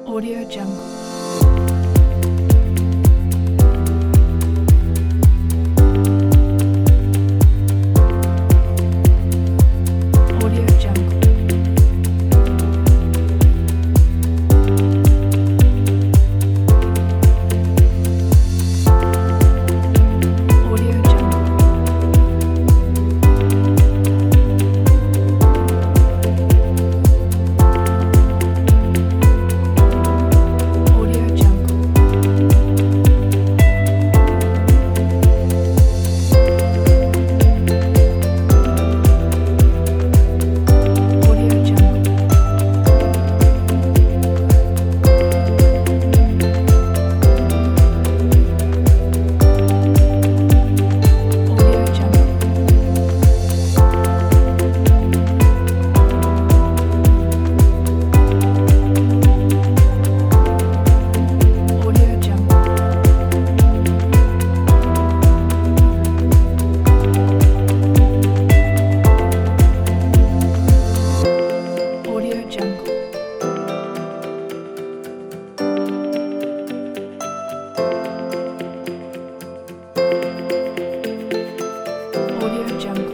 Audio Jungle. Audio Jungle. Audio Jungle. Audio Jungle. Audio Jungle. Audio Jungle. Audio Jungle. Audio Jungle. Audio Jungle.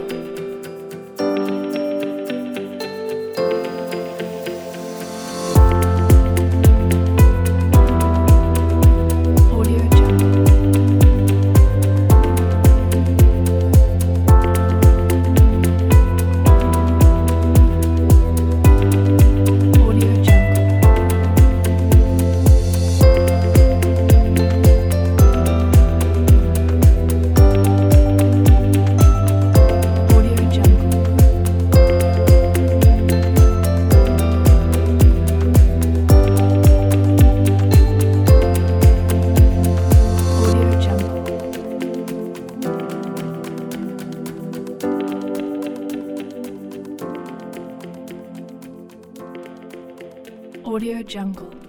Audio Jungle. Audio Jungle. Audio Jungle. Audio Jungle. Audio Jungle.